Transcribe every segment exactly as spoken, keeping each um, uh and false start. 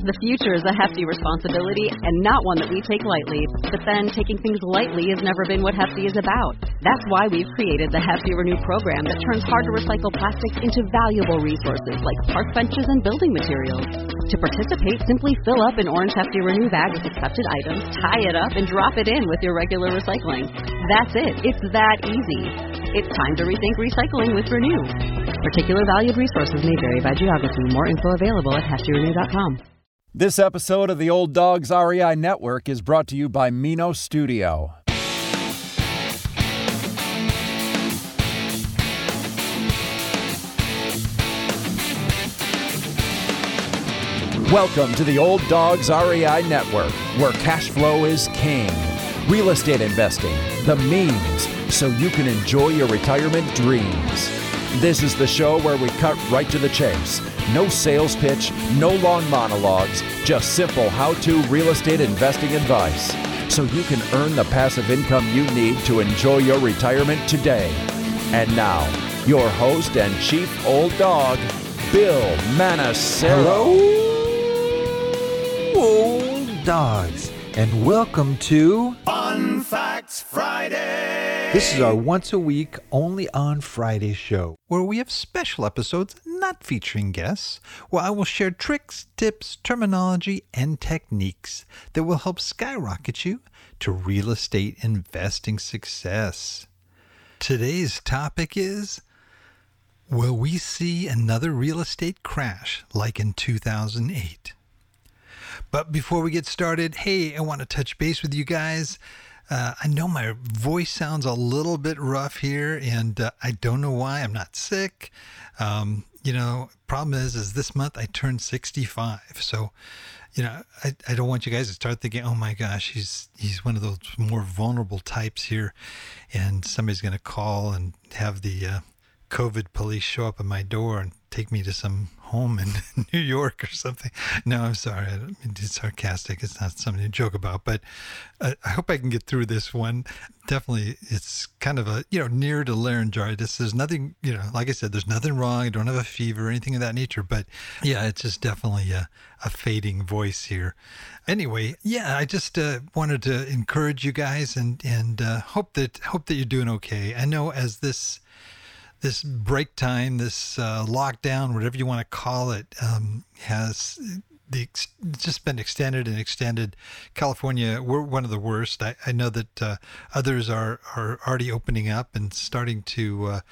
The future is a hefty responsibility and not one that we take lightly. But then, taking things lightly has never been what Hefty is about. That's why we've created the Hefty Renew program that turns hard-to-recycle plastics into valuable resources like park benches and building materials. To participate, simply fill up an orange Hefty Renew bag with accepted items, tie it up, and drop it in with your regular recycling. That's it. It's that easy. It's time to rethink recycling with Renew. Particular valued resources may vary by geography. More info available at hefty renew dot com. This episode of the Old Dogs R E I Network is brought to you by Mino Studio. Welcome to the Old Dogs R E I Network, where cash flow is king. Real estate investing, the means, so you can enjoy your retirement dreams. This is the show where we cut right to the chase. No sales pitch, no long monologues, just simple how-to real estate investing advice, so you can earn the passive income you need to enjoy your retirement today. And now, your host and chief old dog, Bill Manassero. Hello, old dogs, and welcome to Fun Facts Friday. This is our once-a-week, only on Friday show, where we have special episodes not featuring guests, where I will share tricks, tips, terminology, and techniques that will help skyrocket you to real estate investing success. Today's topic is, will we see another real estate crash like in two thousand eight? But before we get started, hey, I want to touch base with you guys. Uh, I know my voice sounds a little bit rough here, and uh, I don't know why. I'm not sick. Um, you know, problem is, is this month I turned sixty-five. So, you know, I, I don't want you guys to start thinking, oh my gosh, he's he's one of those more vulnerable types here, and somebody's going to call and have the uh, COVID police show up at my door and take me to some home in New York or something. No, I'm sorry. I don't mean to be sarcastic. It's not something to joke about, but uh, I hope I can get through this one. Definitely, it's kind of a, you know, near to laryngitis. There's nothing, you know, like I said, there's nothing wrong. I don't have a fever or anything of that nature, but yeah, it's just definitely a, a fading voice here. Anyway, yeah, I just uh, wanted to encourage you guys and, and uh, hope that, hope that you're doing okay. I know as this, This break time, this uh, lockdown, whatever you want to call it, um, has the ex- just been extended and extended. California, we're one of the worst. I, I know that uh, others are, are already opening up and starting to uh,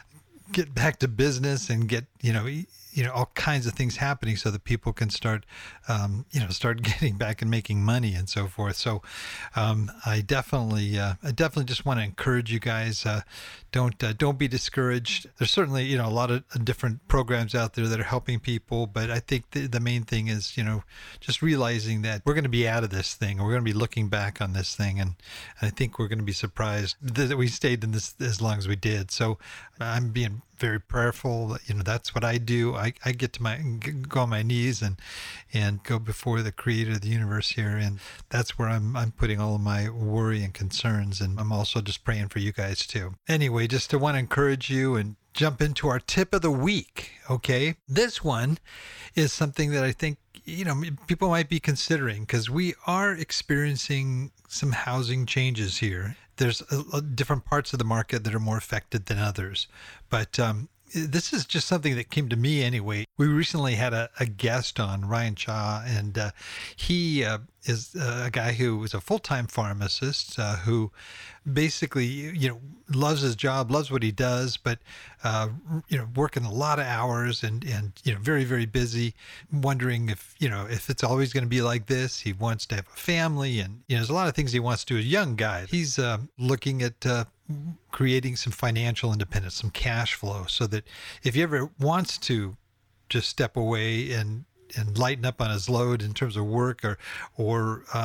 get back to business and get, you know, you know, all kinds of things happening so that people can start, um, you know, start getting back and making money and so forth. So um, I definitely, uh, I definitely just want to encourage you guys. Uh, don't uh, don't be discouraged. There's certainly, you know, a lot of different programs out there that are helping people, but I think the, the main thing is, you know, just realizing that we're going to be out of this thing, or we're going to be looking back on this thing, and I think we're going to be surprised that we stayed in this as long as we did. So I'm being very prayerful. You know, that's what I do. I, I get to my go on my knees and and go before the creator of the universe here, and that's where I'm I'm putting all of my worry and concerns, and I'm also just praying for you guys too. Anyway, just to want to encourage you and jump into our tip of the week. Okay, this one is something that I think, you know, people might be considering, because we are experiencing some housing changes here. There's a, a different parts of the market that are more affected than others. But um, this is just something that came to me anyway. We recently had a, a guest on, Ryan Shaw, and uh, he uh, is a guy who is a full-time pharmacist uh, who basically, you know, loves his job, loves what he does, but, uh, you know, working a lot of hours and, and, you know, very, very busy, wondering if, you know, if it's always going to be like this. He wants to have a family, and, you know, there's a lot of things he wants to do as a young guy. He's uh, looking at uh, creating some financial independence, some cash flow, so that if he ever wants to just step away and, and lighten up on his load in terms of work, or, or, um,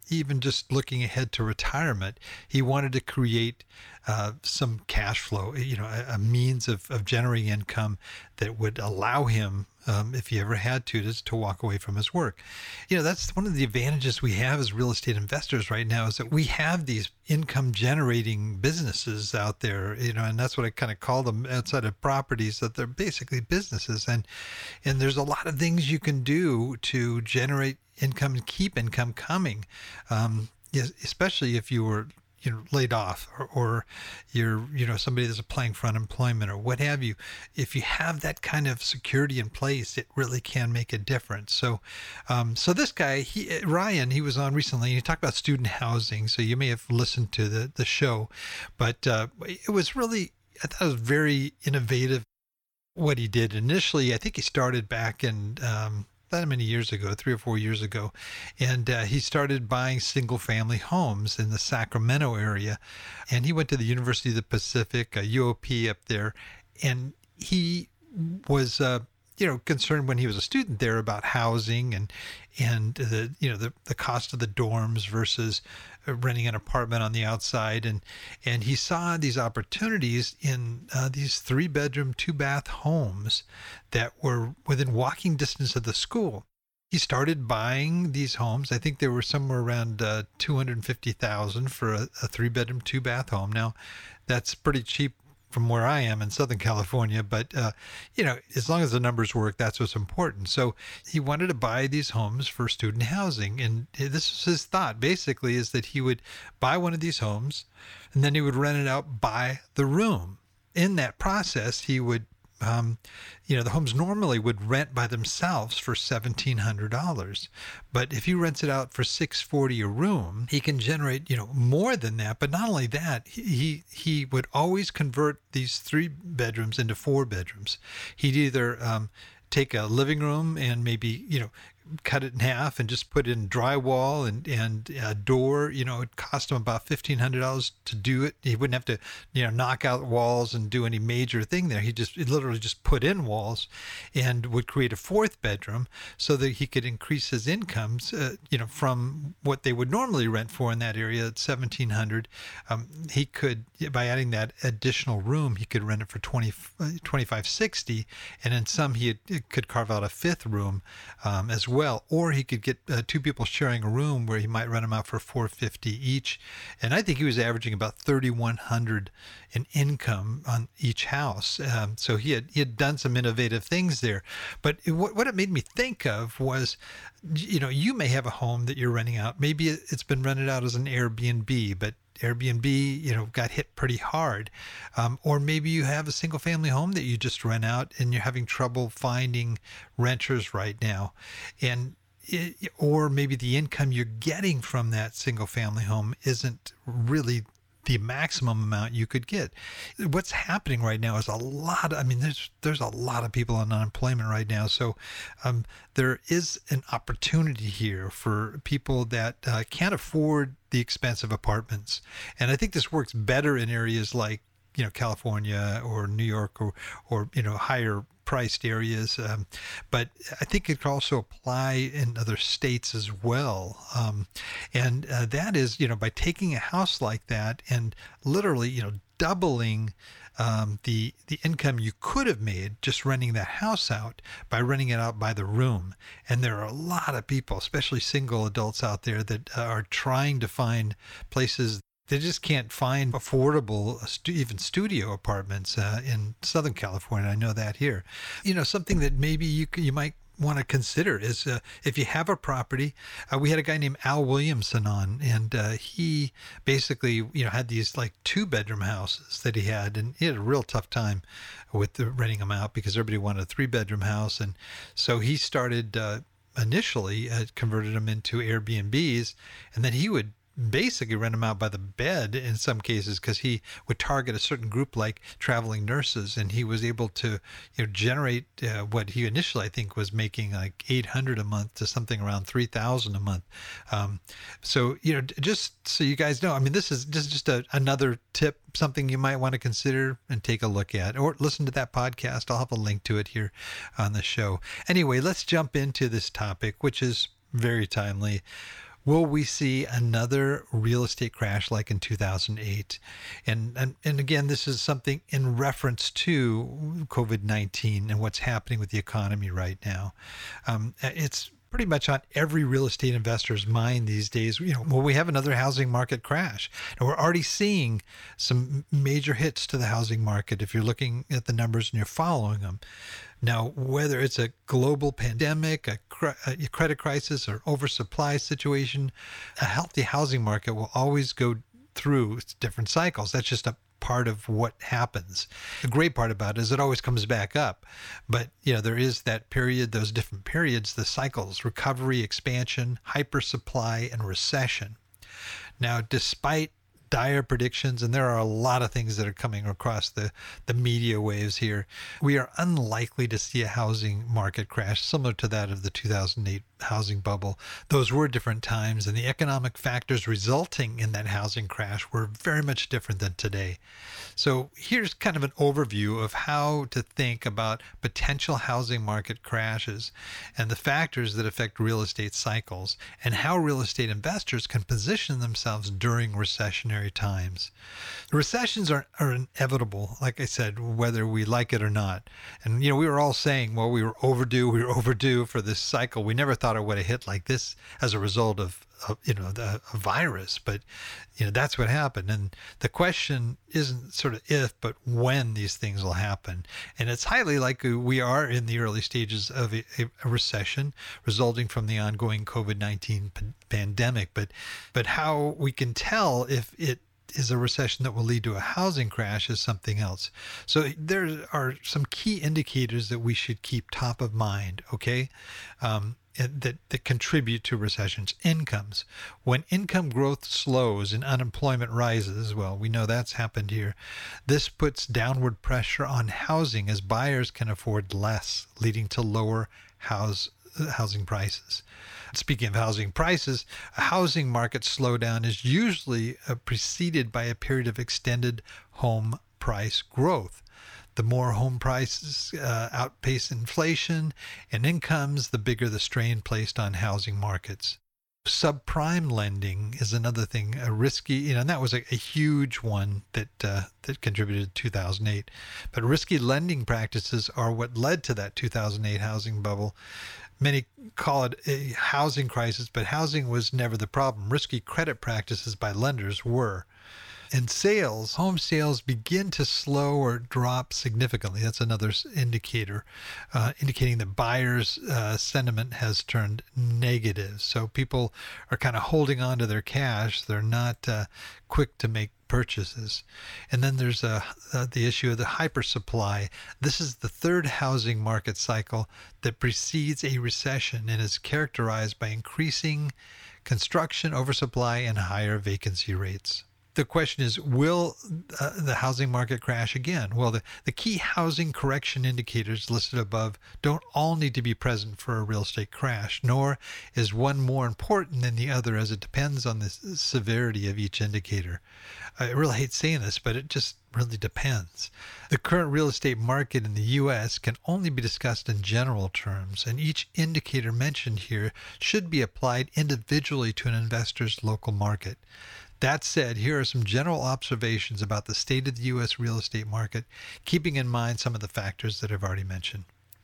even just looking ahead to retirement, he wanted to create uh, some cash flow, you know, a, a means of, of generating income that would allow him, um, if he ever had to, just to walk away from his work. You know, that's one of the advantages we have as real estate investors right now, is that we have these income generating businesses out there, you know, and that's what I kind of call them outside of properties, that they're basically businesses. And, and there's a lot of things you can do to generate income and keep income coming, um, especially if you were, you know, laid off, or, or you're, you know, somebody that's applying for unemployment or what have you. If you have that kind of security in place, it really can make a difference. So, um, so this guy, he, Ryan, he was on recently, and he talked about student housing. So you may have listened to the, the show, but uh, it was really, I thought it was very innovative what he did. Initially, I think he started back in, um, that many years ago, three or four years ago. And uh, he started buying single family homes in the Sacramento area. And he went to the University of the Pacific, uh, U O P up there. And he was, uh, you know, concerned when he was a student there about housing and, and the, you know, the, the cost of the dorms versus renting an apartment on the outside. And, and he saw these opportunities in uh, these three bedroom, two bath homes that were within walking distance of the school. He started buying these homes. I think they were somewhere around uh, two hundred fifty thousand dollars for a, a three bedroom, two bath home. Now, that's pretty cheap from where I am in Southern California, but uh, you know, as long as the numbers work, that's what's important. So he wanted to buy these homes for student housing, and this was his thought. Basically, is that he would buy one of these homes, and then he would rent it out by the room. In that process, he would, um, you know, the homes normally would rent by themselves for seventeen hundred dollars, but if he rents it out for six hundred forty dollars a room, he can generate, you know, more than that. But not only that, he he would always convert these three bedrooms into four bedrooms. He'd either um, take a living room and maybe, you know, cut it in half and just put in drywall and, and a door. You know, it cost him about fifteen hundred dollars to do it. He wouldn't have to, you know, knock out walls and do any major thing there. He just he literally just put in walls and would create a fourth bedroom so that he could increase his incomes, uh, you know, from what they would normally rent for in that area at seventeen hundred dollars. Um, he could, by adding that additional room, he could rent it for twenty, twenty-five sixty, and in some he had, could carve out a fifth room um, as well. Well, or he could get uh, two people sharing a room where he might rent them out for four hundred fifty dollars each. And I think he was averaging about thirty-one hundred dollars in income on each house. Um, so he had he had done some innovative things there. But it, what, what it made me think of was, you know, you may have a home that you're renting out. Maybe it's been rented out as an Airbnb, but Airbnb, you know, got hit pretty hard. Um, or maybe you have a single family home that you just rent out and you're having trouble finding renters right now. And it, or maybe the income you're getting from that single family home isn't really the maximum amount you could get. What's happening right now is a lot. I mean, there's there's a lot of people on unemployment right now. So um, there is an opportunity here for people that uh, can't afford the expensive apartments. And I think this works better in areas like, you know, California or New York or, or you know, higher priced areas. Um, but I think it could also apply in other states as well. Um, and uh, that is, you know, by taking a house like that and literally, you know, doubling um, the the income you could have made just renting that house out by renting it out by the room. And there are a lot of people, especially single adults out there, that uh, are trying to find places. They just can't find affordable, stu- even studio apartments uh, in Southern California. I know that here. You know, something that maybe you you might want to consider is uh, if you have a property. Uh, we had a guy named Al Williamson on, and uh, he basically, you know, had these like two bedroom houses that he had, and he had a real tough time with the, renting them out because everybody wanted a three bedroom house, and so he started uh, initially uh, converted them into Airbnbs, and then he would basically rent them out by the bed in some cases because he would target a certain group like traveling nurses, and he was able to, you know, generate uh, what he initially I think was making like eight hundred a month to something around three thousand a month. Um, so, you know, just so you guys know, I mean, this is just, just a, another tip, something you might want to consider and take a look at, or listen to that podcast. I'll have a link to it here on the show. Anyway, let's jump into this topic, which is very timely. Will we see another real estate crash like in two thousand eight? And, and, and again, this is something in reference to COVID nineteen and what's happening with the economy right now. Um, it's pretty much on every real estate investor's mind these days. You know, will we have another housing market crash? And we're already seeing some major hits to the housing market if you're looking at the numbers and you're following them. Now, whether it's a global pandemic, a, cre- a credit crisis, or oversupply situation, a healthy housing market will always go through different cycles. That's just a part of what happens. The great part about it is it always comes back up. But, you know, there is that period, those different periods, the cycles, recovery, expansion, hypersupply, and recession. Now, despite dire predictions, and there are a lot of things that are coming across the, the media waves here, we are unlikely to see a housing market crash similar to that of the two thousand eight housing bubble. Those were different times, and the economic factors resulting in that housing crash were very much different than today. So here's kind of an overview of how to think about potential housing market crashes and the factors that affect real estate cycles, and how real estate investors can position themselves during recessionary times. Recessions are, are inevitable, like I said, whether we like it or not. And, you know, we were all saying, well, we were overdue, we were overdue for this cycle. We never thought it would have hit like this as a result of, of you know, the a virus. But, you know, that's what happened. And the question isn't sort of if, but when these things will happen. And it's highly likely we are in the early stages of a, a recession resulting from the ongoing COVID nineteen p- pandemic. But, but how we can tell if it is a recession that will lead to a housing crash is something else. So there are some key indicators that we should keep top of mind, okay, um, that, that contribute to recessions. Incomes. When income growth slows and unemployment rises, well, we know that's happened here, this puts downward pressure on housing as buyers can afford less, leading to lower house housing prices. Speaking of housing prices, a housing market slowdown is usually uh, preceded by a period of extended home price growth. The more home prices uh, outpace inflation and incomes, the bigger the strain placed on housing markets. Subprime lending is another thing, a risky, you know, and that was a, a huge one that uh, that contributed to two thousand eight. But risky lending practices are what led to that two thousand eight housing bubble. Many call it a housing crisis, but housing was never the problem. Risky credit practices by lenders were. And sales, home sales begin to slow or drop significantly. That's another indicator, uh, indicating that buyers' uh, sentiment has turned negative. So people are kind of holding on to their cash. They're not uh, quick to make purchases. And then there's uh, uh, the issue of the hypersupply. This is the third housing market cycle that precedes a recession and is characterized by increasing construction oversupply and higher vacancy rates. The question is, will uh, the housing market crash again? Well, the, the key housing correction indicators listed above don't all need to be present for a real estate crash, nor is one more important than the other, as it depends on the severity of each indicator. I really hate saying this, but it just really depends. The current real estate market in the U S can only be discussed in general terms, and each indicator mentioned here should be applied individually to an investor's local market. That said, here are some general observations about the state of the U S real estate market, keeping in mind some of the factors that I've already mentioned.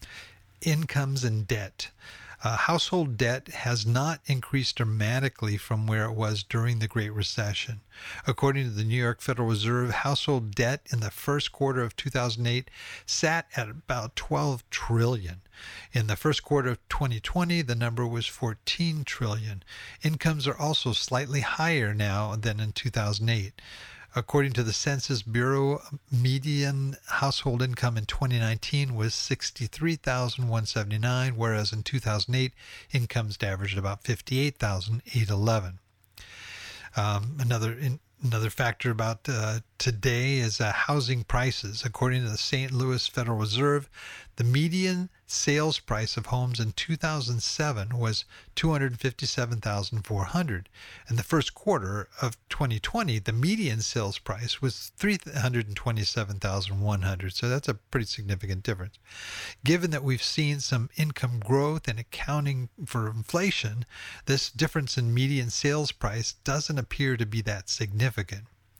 Incomes and debt. Uh, household debt has not increased dramatically from where it was during the Great Recession. According to the New York Federal Reserve, household debt in the first quarter of two thousand eight sat at about twelve trillion dollars. In the first quarter of twenty twenty, the number was fourteen trillion dollars. Incomes are also slightly higher now than in two thousand eight. According to the Census Bureau, median household income in twenty nineteen was sixty-three thousand one hundred seventy-nine dollars, whereas in two thousand eight, incomes averaged about fifty-eight thousand eight hundred eleven dollars. Um, another in, another factor about uh, today is uh, housing prices. According to the Saint Louis Federal Reserve, the median sales price of homes in two thousand seven was two hundred fifty-seven thousand four hundred dollars. In the first quarter of twenty twenty, the median sales price was three hundred twenty-seven thousand one hundred dollars. So that's a pretty significant difference. Given that we've seen some income growth and accounting for inflation, this difference in median sales price doesn't appear to be that significant.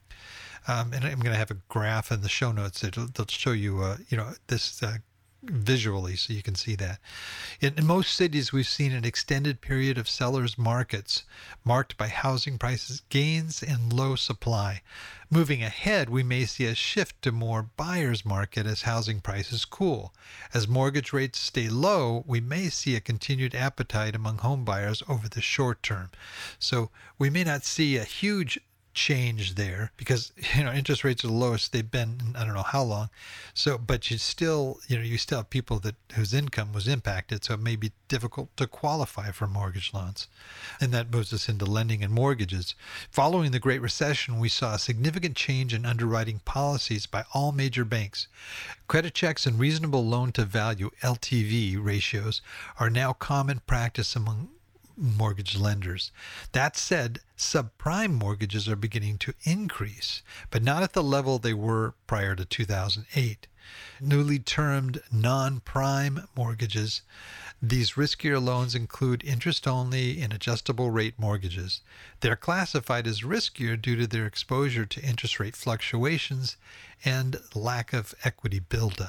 Um, and I'm going to have a graph in the show notes that'll, that'll show you, uh, you know, this uh, visually so you can see that. In, in most cities, we've seen an extended period of sellers' markets marked by housing prices gains and low supply. Moving ahead, we may see a shift to more buyer's market as housing prices cool. As mortgage rates stay low, we may see a continued appetite among home buyers over the short term. So we may not see a huge change there because, you know, interest rates are the lowest they've been in I don't know how long. So, but you still, you know, you still have people that whose income was impacted, so it may be difficult to qualify for mortgage loans. And that moves us into lending and mortgages. Following the Great Recession, we saw a significant change in underwriting policies by all major banks. Credit checks and reasonable loan to value L T V ratios are now common practice among mortgage lenders. That said, subprime mortgages are beginning to increase, but not at the level they were prior to two thousand eight. Newly termed non-prime mortgages, these riskier loans include interest-only and adjustable rate mortgages. They're classified as riskier due to their exposure to interest rate fluctuations and lack of equity buildup.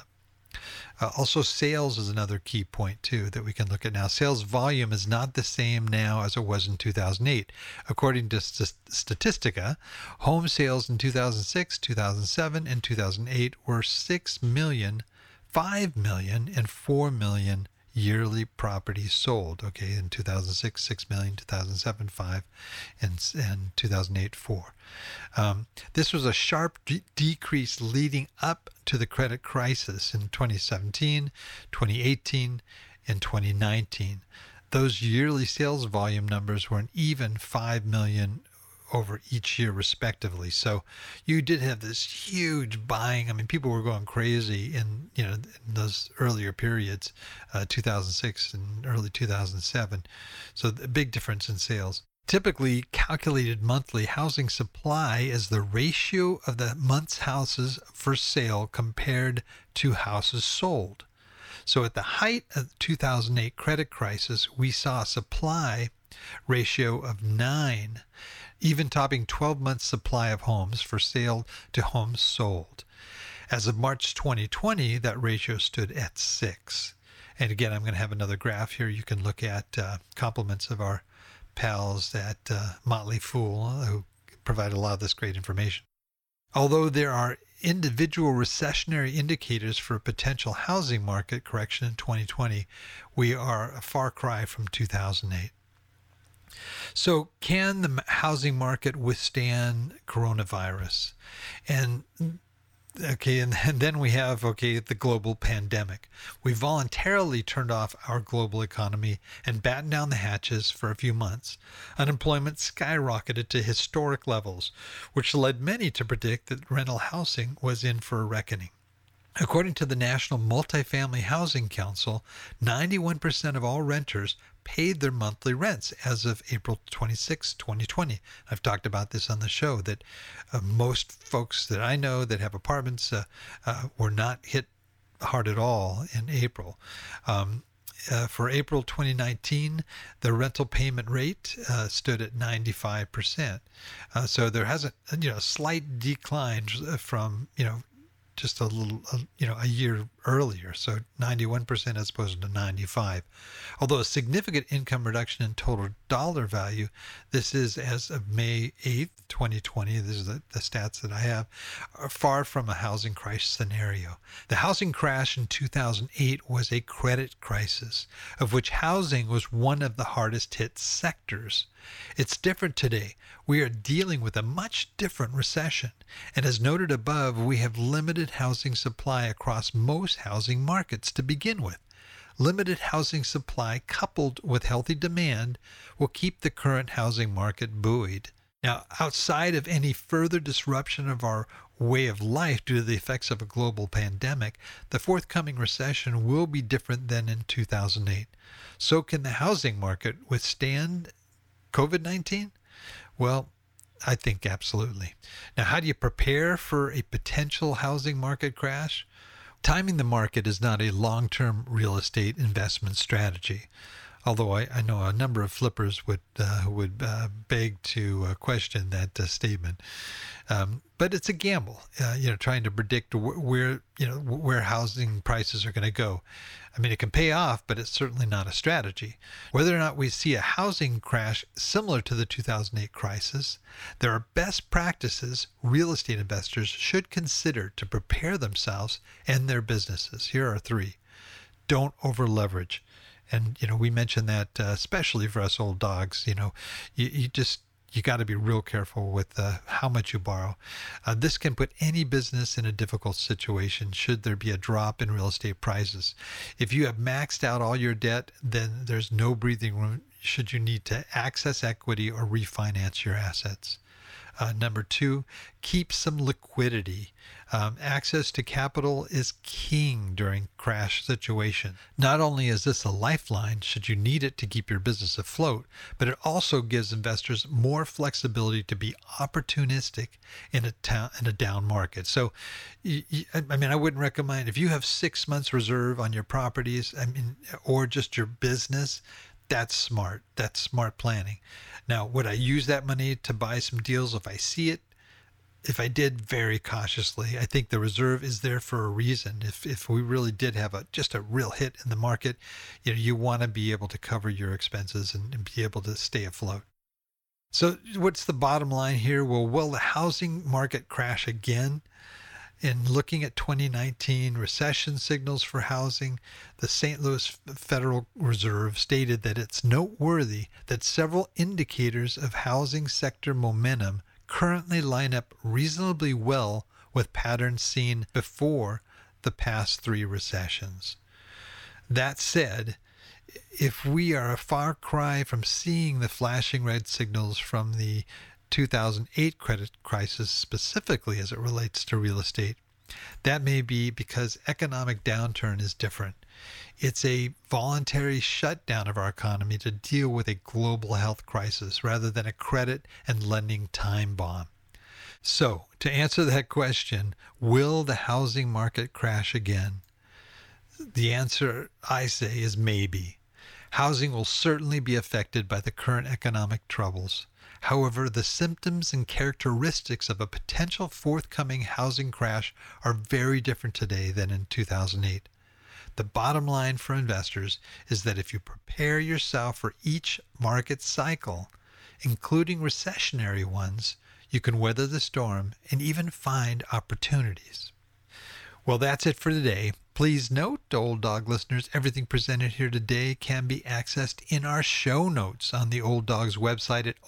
Uh, also, sales is another key point, too, that we can look at now. Sales volume is not the same now as it was in two thousand eight. According to St- Statistica, home sales in two thousand six, two thousand seven, and two thousand eight were six million, five million, and four million yearly properties sold. Okay, in two thousand six, six million, two thousand seven, five, and, and two thousand eight, four. Um, this was a sharp de- decrease leading up to the credit crisis in twenty seventeen, twenty eighteen, and twenty nineteen. Those yearly sales volume numbers were an even five million over each year respectively. So you did have this huge buying. I mean, people were going crazy in, you know, in those earlier periods, uh, two thousand six and early two thousand seven. So a big difference in sales. Typically calculated monthly housing supply is the ratio of the month's houses for sale compared to houses sold. So at the height of the two thousand eight credit crisis, we saw a supply ratio of nine, even topping twelve months supply of homes for sale to homes sold. As of March twenty twenty, that ratio stood at six. And again, I'm going to have another graph here. You can look at uh, compliments of our pals at uh, Motley Fool, who provide a lot of this great information. Although there are individual recessionary indicators for a potential housing market correction in twenty twenty, we are a far cry from two thousand eight. So can the housing market withstand coronavirus? And okay, and, and then we have, okay, the global pandemic. We voluntarily turned off our global economy and battened down the hatches for a few months. Unemployment skyrocketed to historic levels, which led many to predict that rental housing was in for a reckoning. According to the National Multifamily Housing Council, ninety-one percent of all renters paid their monthly rents as of April twenty-sixth, twenty twenty. I've talked about this on the show, that uh, most folks that I know that have apartments uh, uh, were not hit hard at all in April. Um, uh, for April twenty nineteen, the rental payment rate uh, stood at ninety-five percent. Uh, so there hasn't, you know, a slight decline from, you know, just a little, uh, you know, a year earlier. So ninety-one percent as opposed to ninety-five. Although a significant income reduction in total dollar value, this is as of May eighth, twenty twenty, this is the, the stats that I have, are far from a housing crisis scenario. The housing crash in two thousand eight was a credit crisis, of which housing was one of the hardest hit sectors. It's different today. We are dealing with a much different recession. And as noted above, we have limited housing supply across most housing markets to begin with. Limited housing supply coupled with healthy demand will keep the current housing market buoyed. Now, outside of any further disruption of our way of life due to the effects of a global pandemic, the forthcoming recession will be different than in two thousand eight. So can the housing market withstand COVID nineteen? Well, I think absolutely. Now, how do you prepare for a potential housing market crash? Timing the market is not a long-term real estate investment strategy. Although I, I know a number of flippers would uh, would uh, beg to uh, question that uh, statement, um, but it's a gamble. Uh, you know, trying to predict wh- where you know where housing prices are going to go. I mean, it can pay off, but it's certainly not a strategy. Whether or not we see a housing crash similar to the two thousand eight crisis, there are best practices real estate investors should consider to prepare themselves and their businesses. Here are three. Don't over leverage. And, you know, we mentioned that uh, especially for us old dogs, you know, you, you just, you got to be real careful with uh, how much you borrow. Uh, this can put any business in a difficult situation should there be a drop in real estate prices. If you have maxed out all your debt, then there's no breathing room should you need to access equity or refinance your assets. Uh, number two, keep some liquidity. Um, access to capital is king during crash situation. Not only is this a lifeline should you need it to keep your business afloat, but it also gives investors more flexibility to be opportunistic in a town in a down market. So, you, you, I mean, I wouldn't recommend if you have six months reserve on your properties, I mean, or just your business. That's smart. That's smart planning. Now, would I use that money to buy some deals if I see it? If I did, very cautiously. I think the reserve is there for a reason. If if we really did have a just a real hit in the market, you know, you want to be able to cover your expenses and, and be able to stay afloat. So what's the bottom line here? Well, will the housing market crash again? In looking at twenty nineteen recession signals for housing, the Saint Louis Federal Reserve stated that it's noteworthy that several indicators of housing sector momentum currently line up reasonably well with patterns seen before the past three recessions. That said, if we are a far cry from seeing the flashing red signals from the two thousand eight credit crisis, specifically as it relates to real estate, that may be because economic downturn is different. It's a voluntary shutdown of our economy to deal with a global health crisis rather than a credit and lending time bomb. So, to answer that question, will the housing market crash again? The answer, I say, is maybe. Housing will certainly be affected by the current economic troubles. However, the symptoms and characteristics of a potential forthcoming housing crash are very different today than in two thousand eight. The bottom line for investors is that if you prepare yourself for each market cycle, including recessionary ones, you can weather the storm and even find opportunities. Well, that's it for today. Please note, Old Dog listeners, everything presented here today can be accessed in our show notes on the Old Dogs website at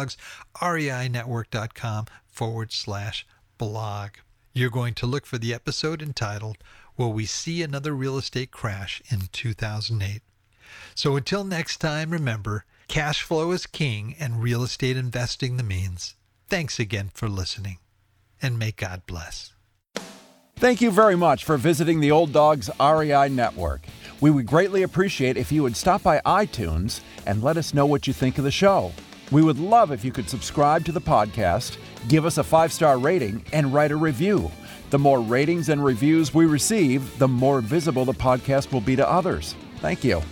olddogsreinetwork.com forward slash blog. You're going to look for the episode entitled, Will We See Another Real Estate Crash in two thousand eight? So until next time, remember, cash flow is king and real estate investing the means. Thanks again for listening, and may God bless. Thank you very much for visiting the Old Dogs R E I Network. We would greatly appreciate if you would stop by iTunes and let us know what you think of the show. We would love if you could subscribe to the podcast, give us a five-star rating, and write a review. The more ratings and reviews we receive, the more visible the podcast will be to others. Thank you.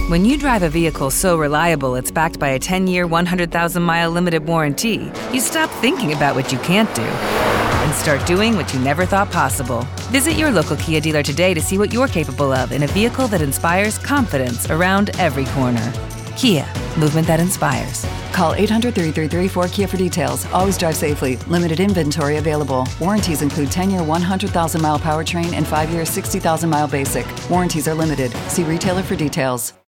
When you drive a vehicle so reliable it's backed by a ten-year, one hundred thousand mile limited warranty, you stop thinking about what you can't do and start doing what you never thought possible. Visit your local Kia dealer today to see what you're capable of in a vehicle that inspires confidence around every corner. Kia, movement that inspires. Call eight hundred, three three three, four K I A for details. Always drive safely. Limited inventory available. Warranties include ten-year, one hundred thousand mile powertrain and five-year, sixty thousand mile basic. Warranties are limited. See retailer for details.